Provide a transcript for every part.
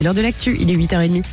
L'heure de l'actu, il est 8h30.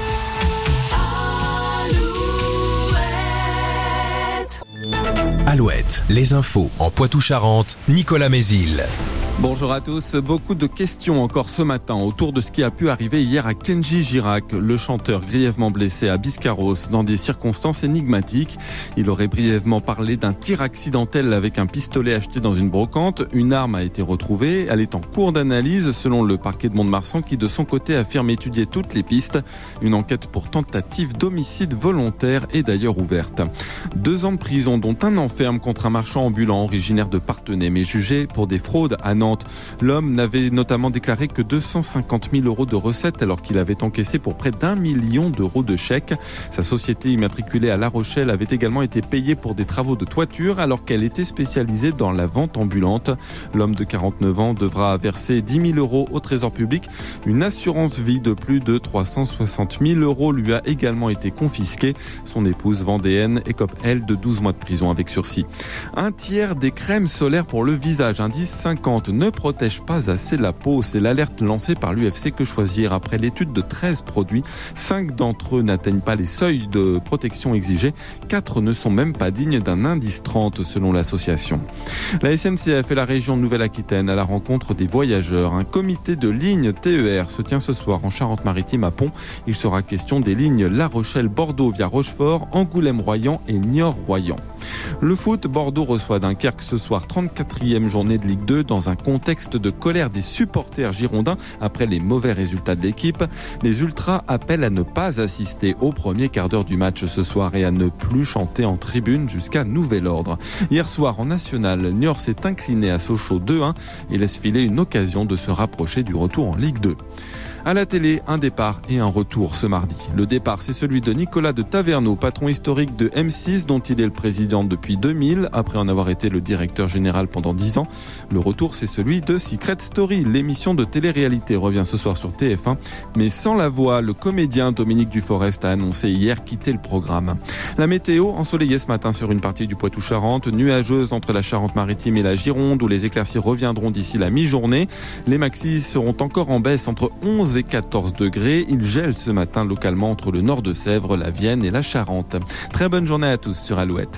Alouette, les infos en Poitou-Charentes, Nicolas Mézil. Bonjour à tous. Beaucoup de questions encore ce matin autour de ce qui a pu arriver hier à Kenji Girac, le chanteur grièvement blessé à Biscarrosse dans des circonstances énigmatiques. Il aurait brièvement parlé d'un tir accidentel avec un pistolet acheté dans une brocante. Une arme a été retrouvée. Elle est en cours d'analyse selon le parquet de Mont-de-Marsan qui de son côté affirme étudier toutes les pistes. Une enquête pour tentative d'homicide volontaire est d'ailleurs ouverte. 2 ans de prison dont 1 an ferme contre un marchand ambulant originaire de Parthenay mais jugé pour des fraudes à Nantes. L'homme n'avait notamment déclaré que 250 000 euros de recettes alors qu'il avait encaissé pour près d'1 million d'euros de chèques. Sa société immatriculée à La Rochelle avait également été payée pour des travaux de toiture alors qu'elle était spécialisée dans la vente ambulante. L'homme de 49 ans devra verser 10 000 euros au trésor public. Une assurance vie de plus de 360 000 euros lui a également été confisquée. Son épouse vendéenne écope, elle, de 12 mois de prison avec sursis. 1/3 des crèmes solaires pour le visage, indice 50, ne protège pas assez la peau. C'est l'alerte lancée par l'UFC Que Choisir après l'étude de 13 produits. 5 d'entre eux n'atteignent pas les seuils de protection exigés. 4 ne sont même pas dignes d'un indice 30 selon l'association. La SNCF et la région Nouvelle-Aquitaine à la rencontre des voyageurs. Un comité de lignes TER se tient ce soir en Charente-Maritime à Pont. Il sera question des lignes La Rochelle-Bordeaux via Rochefort, Angoulême-Royan et Niort-Royan. Le foot, Bordeaux reçoit Dunkerque ce soir, 34e journée de Ligue 2 dans un contexte de colère des supporters girondins après les mauvais résultats de l'équipe. Les Ultras appellent à ne pas assister au premier quart d'heure du match ce soir et à ne plus chanter en tribune jusqu'à nouvel ordre. Hier soir en National, Niort s'est incliné à Sochaux 2-1 et laisse filer une occasion de se rapprocher du retour en Ligue 2. À la télé, un départ et un retour ce mardi. Le départ, c'est celui de Nicolas de Taverneau, patron historique de M6, dont il est le président depuis 2000, après en avoir été le directeur général pendant 10 ans. Le retour, c'est celui de Secret Story. L'émission de télé-réalité revient ce soir sur TF1. Mais sans la voix, le comédien Dominique Duforest a annoncé hier quitter le programme. La météo, ensoleillée ce matin sur une partie du Poitou-Charentes, nuageuse entre la Charente-Maritime et la Gironde, où les éclaircies reviendront d'ici la mi-journée. Les maxis seront encore en baisse entre 11 et 14 degrés. Il gèle ce matin localement entre le nord de Sèvres, la Vienne et la Charente. Très bonne journée à tous sur Alouette.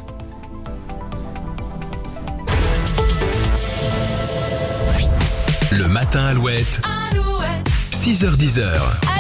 Le matin Alouette. 6h-10h.